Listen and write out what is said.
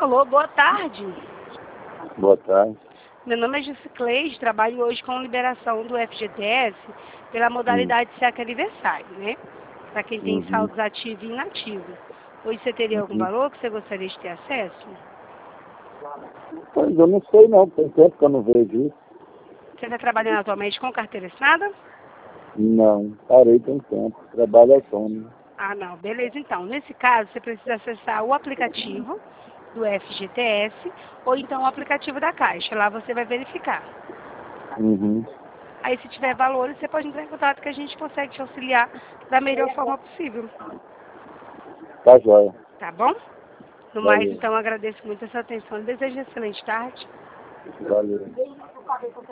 Alô, boa tarde. Boa tarde. Meu nome é Jusicleide, trabalho hoje com liberação do FGTS pela modalidade de cheque aniversário, né? Para quem tem saldos ativos e inativos. Hoje você teria algum valor que você gostaria de ter acesso? Pois eu não sei não, tem tempo que eu não vejo isso. Você está trabalhando atualmente com carteira assinada? Não, parei tem tempo, trabalho autônomo. Ah, não. Beleza, então. Nesse caso, você precisa acessar o aplicativo do FGTS ou então o aplicativo da Caixa. Lá você vai verificar. Uhum. Aí, se tiver valores, você pode entrar em contato que a gente consegue te auxiliar da melhor forma possível. Tá jóia. Tá bom? No mais, Valeu. então, agradeço muito a sua atenção e desejo uma excelente tarde. Valeu.